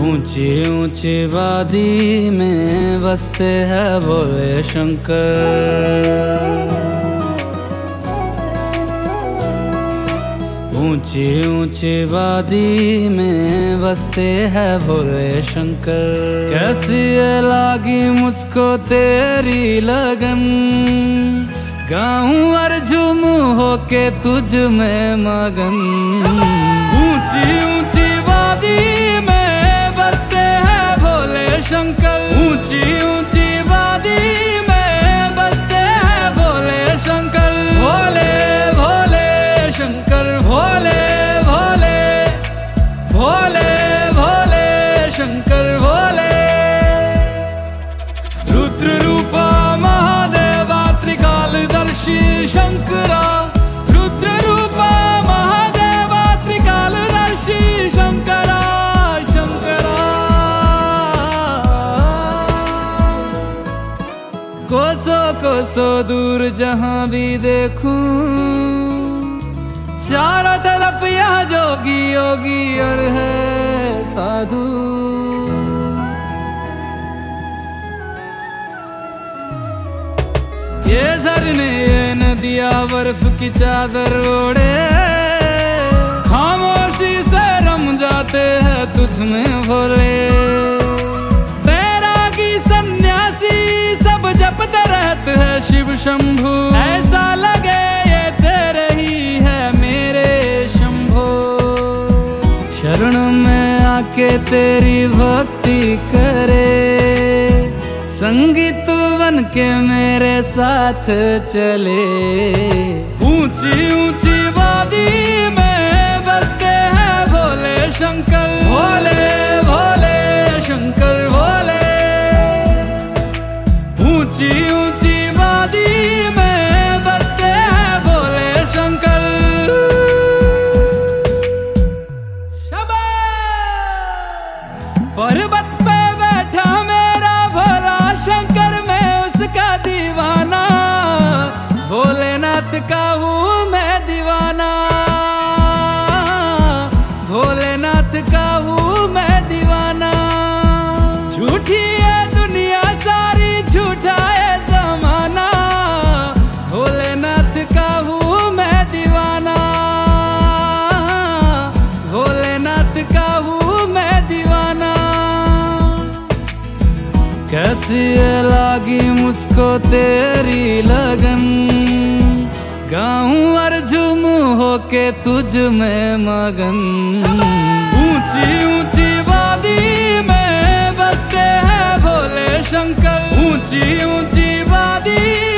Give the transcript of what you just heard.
ऊंची ऊंची वादी में बसते हैं भोले शंकर। ऊंची ऊंची वादी में बसते हैं भोले शंकर। कैसी लागी मुझको तेरी लगन, गाऊं और झूमूं होके तुझ में मगन। ऊंची ऊंची वादी में बसते हैं भोले शंकर। ऊंची ऊंची वादी में बसते हैं भोले शंकर। भोले भोले शंकर, भोले भोले भोले भोले शंकर भोले। रुद्र रूपा महादेवा त्रिकालदर्शी शंकरा। रुद्र रूपा महादेवा त्रिकालदर्शी शंकरा शंकरा। कोसों कोसों दूर जहां भी देखूं, चारों तरफ यहाँ जोगी योगी और है साधु। ये झरने ये नदियाँ बर्फ की चादर ओढ़े, खामोशी से रम जाते हैं तुझ में भोले। बैरागी सन्यासी सब जपते रहते हैं शिव शंभु। ऐसा लगे ये तेरे ही है मेरे शंभो। शरण में आके तेरी भक्ति करे, संगीत बन के मेरे साथ चले। ऊंची ऊंची वादी में बसते हैं भोले शंकर। भोले भोले शंकर भोले। ऊंची ऊंची वादी में बसते हैं भोले शंकर। पर्वत पे बैठा मेरा भोला शंकर, मैं उसका दीवाना। भोलेनाथ का हूँ मैं दीवाना। भोलेनाथ का हूँ मैं दीवाना। झूठी है दुनिया सारी, झूठा है जमाना। भोलेनाथ का हूँ मैं दीवाना। भोलेनाथ का हूँ मैं दीवाना। कैसी लागी मुझको तेरी लगन, गाऊं और झूमूं होके तुझ में मगन। ऊंची ऊंची वादी में बसते हैं भोले शंकर। ऊंची ऊंची वादी